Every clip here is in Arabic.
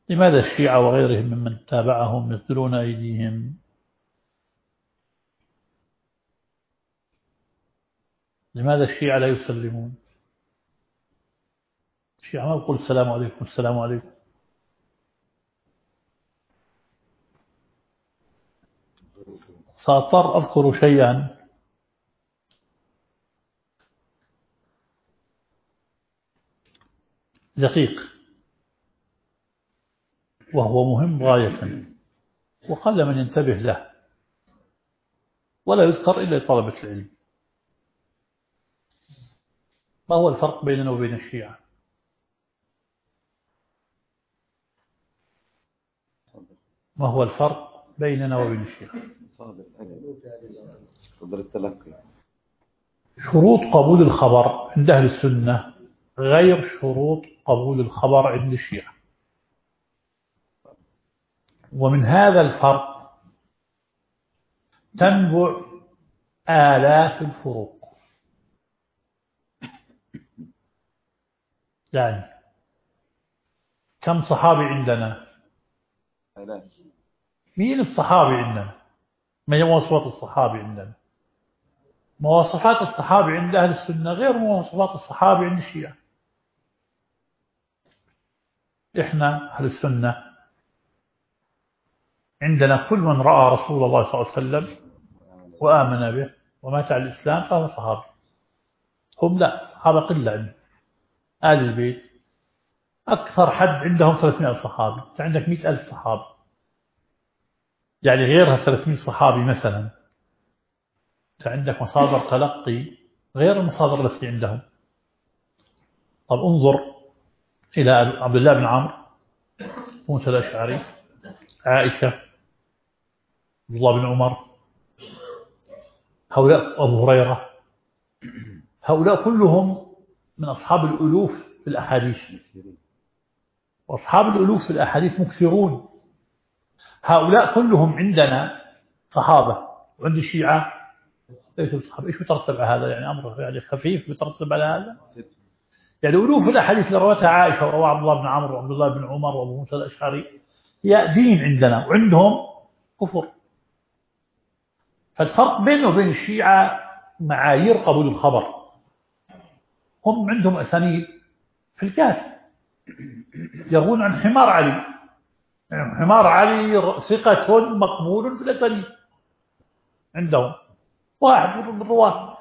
لماذا الشيعة وغيرهم ممن تابعهم يسدلون أيديهم؟ لماذا الشيعة لا يسلمون؟ الشيعة ما يقول السلام عليكم السلام عليكم. سأضطر أذكر شيئا دقيق وهو مهم غاية وقل من ينتبه له ولا يذكر إلا لطلبة العلم. ما هو الفرق بيننا وبين الشيعة؟ ما هو الفرق بيننا وبين الشيعة؟ شروط قبول الخبر عند أهل السنة غير شروط قبول الخبر عند الشيعة، ومن هذا الفرق تنبع آلاف الفروق. يعني كم صحابي عندنا؟ مين الصحابي عندنا؟ ما هي مواصفات الصحابي عندنا؟ مواصفات الصحابي عند أهل السنة غير مواصفات الصحابي عند الشيعة. إحنا أهل السنة عندنا كل من رأى رسول الله صلى الله عليه وسلم وآمن به ومات على الإسلام فهو صحابي. هم لا، صحابة قلة عندهم. آل البيت أكثر حد عندهم 300 صحابي، أنت عندك 100,000 صحابي، يعني غيرها 300 صحابي مثلا. أنت عندك مصادر تلقي غير المصادر التي عندهم. طب انظر إلى عبد الله بن عمرو، موسى الأشعري، عائشة، عبد الله بن عمر، هؤلاء أبو هريرة، هؤلاء كلهم من أصحاب الألوف في الأحاديث، وأصحاب الألوف في الأحاديث مكثرون. هؤلاء كلهم عندنا صحابة، وعند الشيعة ليسوا صحابة. إيش بترتب على هذا؟ يعني أمر يعني خفيف بترتب على هذا. يعني ألوف الأحاديث اللي روتها عائشة وروى عبد الله بن عمرو وعبد الله بن عمر وأبو موسى الأشعري هي دين عندنا، وعندهم كفر. فالفرق بينه وبين الشيعة معايير قبول الخبر. هم عندهم أسانيد في الكافي يروون عن حمار علي، يعني حمار علي ثقة مقبول في الأسانيد عندهم، واحد من الرواة.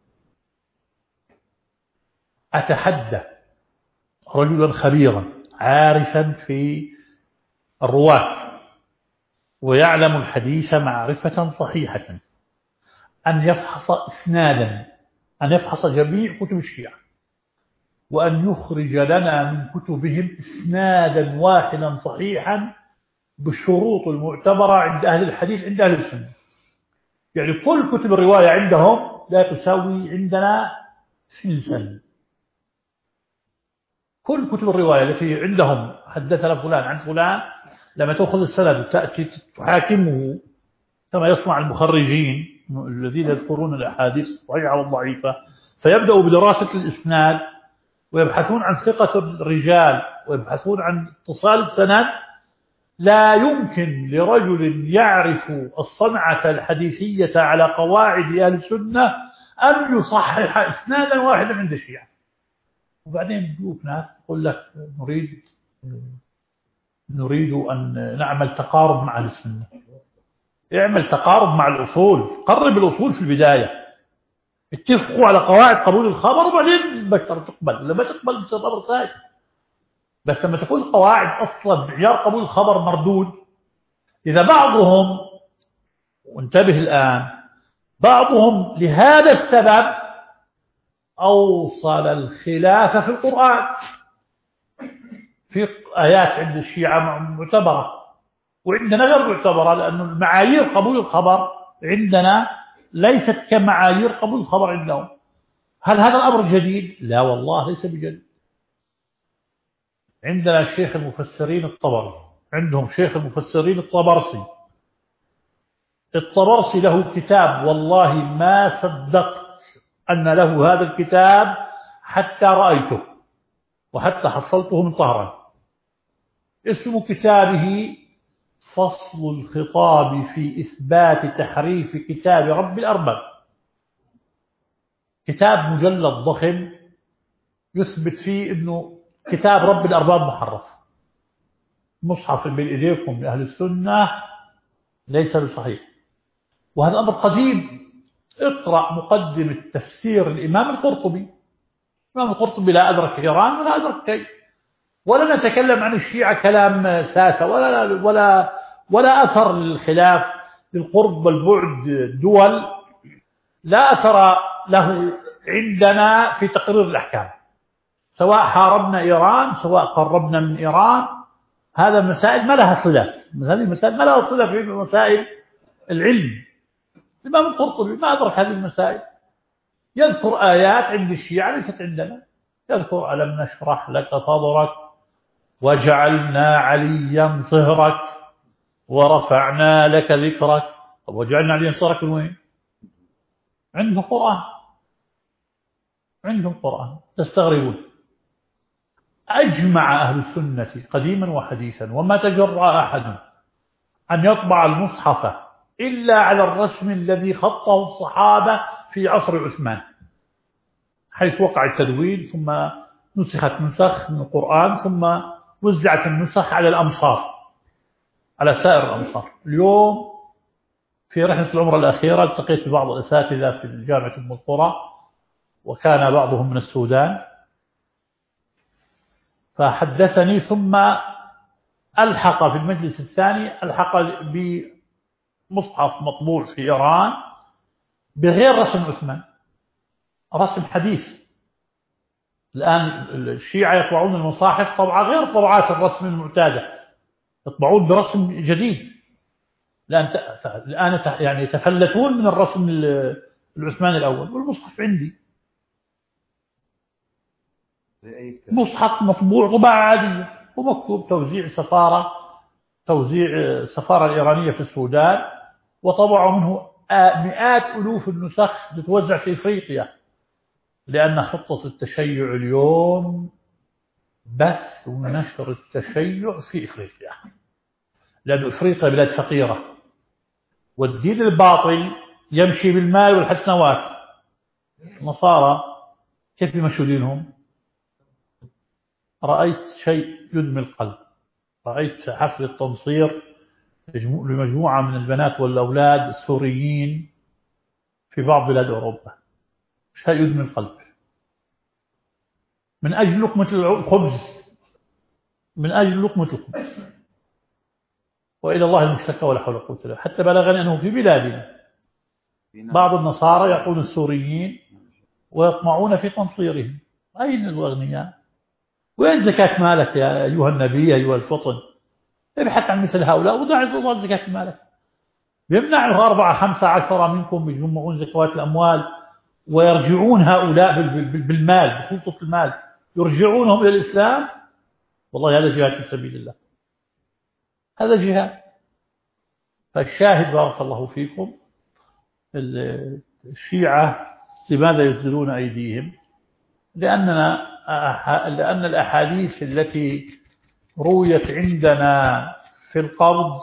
أتحدى رجلا خبيرا عارفا في الرواة ويعلم الحديث معرفة صحيحة أن يفحص إسنادا، أن يفحص جميع كتب الشيعة وأن يخرج لنا من كتبهم إسنادا واحدا صحيحا بالشروط المعتبرة عند أهل الحديث عند أهل السنة. يعني كل كتب الرواية عندهم لا تساوي عندنا سلسل. كل كتب الرواية التي عندهم حدثنا فلان عن فلان، لما تأخذ السند وتأتي تحاكمه كما يصنع المخرجين الذين يذكرون الأحاديث الصحيحة والضعيفة، فيبدأوا بدراسة الإسناد ويبحثون عن ثقة الرجال ويبحثون عن اتصال السند. لا يمكن لرجل يعرف الصنعة الحديثية على قواعد أهل السنة أن يصحح إسنادا واحدا عند الشيعة. وبعدين بيجوك ناس يقول لك نريد أن نعمل تقارب مع أهل السنة. اعمل تقارب مع الأصول، قرب الأصول في البداية، اتفقوا على قواعد قبول الخبر وبعدين بشر تقبل. لما تقبل بصير أمر ثاني. بس لما تكون قواعد أصلا معيار قبول الخبر مردود، إذا بعضهم، وانتبه الآن، بعضهم لهذا السبب أوصل الخلاف في القرآن في آيات عند الشيعة معتبرة وعندنا غير معتبرة، لأن المعايير قبول الخبر عندنا ليست كمعايير قبول الخبر عندهم. هل هذا الأمر جديد؟ لا والله ليس بجديد. عندنا شيخ المفسرين الطبري، عندهم شيخ المفسرين الطبرسي. الطبرسي له كتاب والله ما صدقت أن له هذا الكتاب حتى رأيته وحتى حصلته من طهران. اسم كتابه فصل الخطاب في إثبات تحريف كتاب رب الأرباب. كتاب مجلد ضخم يثبت فيه أنه كتاب رب الأرباب محرف. مصحف بين إيديكم لأهل السنة ليس بصحيح، وهذا أمر قديم. اقرأ مقدمة تفسير الإمام القرطبي. الإمام القرطبي لا أدرك إيران ولا أدرك كي، ولا نتكلم عن الشيعة كلام ساسة ولا أثر للخلاف للقرب والبعد دول، لا أثر له عندنا في تقرير الأحكام، سواء حاربنا إيران سواء قربنا من إيران. هذا مسائل ما لها صلة، هذه مسائل ما لها صلة في مسائل العلم. الإمام القرطبي ما أدرك هذه المسائل، يذكر آيات عند الشيعة ليست عندنا، يذكر ألم نشرح لك صدرك وجعلنا عليا صهرك ورفعنا لك ذكرك. طب وجعلنا عليا صهرك من وين؟ عندهم قرآن، عندهم قرآن تستغربون. أجمع أهل السنة قديما وحديثا وما تجرأ أحد أن يطبع المصحف إلا على الرسم الذي خطه الصحابة في عصر عثمان، حيث وقع التدوين ثم نسخت نسخ من القرآن ثم وزعت النسخ على الأمصار، على سائر الأمصار. اليوم في رحلة العمرة الأخيرة التقيت ببعض الأساتذة في جامعة أم القرى، وكان بعضهم من السودان، فحدثني ثم ألحق في المجلس الثاني ألحق بمصحف مطبوع في إيران بغير رسم عثمان، رسم حديث. الآن الشيعة يطبعون المصاحف طبعة غير طبعات الرسم المعتادة، يطبعون برسم جديد. الآن يعني يتفلتون من الرسم العثماني الأول. والمصحف عندي مصحف مطبوع طباعة عادية ومكتوب توزيع سفارة، توزيع السفارة الإيرانية في السودان، وطبعوا منه مئات ألوف النسخ تتوزع في إفريقيا، لأن خطة التشيع اليوم بث ونشر التشيع في إفريقيا، لأن إفريقيا بلاد فقيرة والدين الباطل يمشي بالمال والحسنوات. النصارى كيف يمشوا دينهم؟ رأيت شيء يدمي القلب. رأيت حفل التنصير لمجموعة من البنات والأولاد السوريين في بعض بلاد أوروبا، شيء يدمي القلب، من أجل لقمة الخبز، من أجل لقمة الخبز. وإلى الله المشتكى ولا حول ولا قوة إلا بالله. حتى بلغني أنه في بلادنا بعض النصارى يعطون السوريين ويطمعون في تنصيرهم. أين الأغنياء؟ وين زكاة مالك يا أيها النبي أيها الفطن؟ ابحث عن مثل هؤلاء ودع الله زكاة مالك. يمنعه 4 5 10 منكم يجمعون زكوات الأموال ويرجعون هؤلاء بالمال، بخلطة المال يرجعونهم إلى الإسلام. والله هذا جهاد في سبيل الله، هذا جهاد. فالشاهد بارك الله فيكم، الشيعة لماذا يسدلون أيديهم؟ لأن الأحاديث التي رويت عندنا في القبض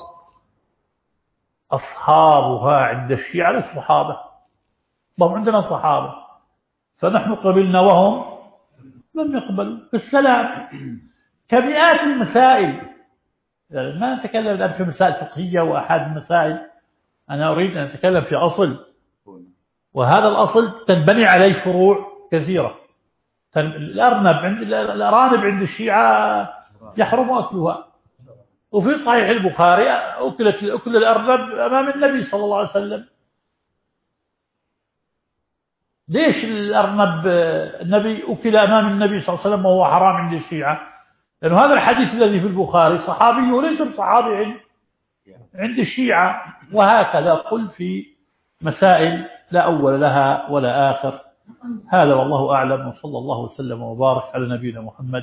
أصحابها عند الشيعة ليس صحابة، هم عندنا صحابة، فنحن قبلنا وهم لم يقبلوا بالسلام. كمئات المسائل، يعني ما نتكلم الآن في مسائل فقهية وأحد المسائل، أنا أريد أن أتكلم في أصل، وهذا الأصل تنبني عليه فروع كثيرة. الأرانب عند الشيعة يحرم أكلها، وفي صحيح البخاري أكل الأرنب أمام النبي صلى الله عليه وسلم. ليش الأرنب النبي أكل أمام النبي صلى الله عليه وسلم وهو حرام عند الشيعة؟ لأنه هذا الحديث الذي في البخاري صحابي وليس بصحابي عند الشيعة. وهكذا قل في مسائل لا أول لها ولا آخر. هذا والله أعلم، وصلى الله وسلم وبارك على نبينا محمد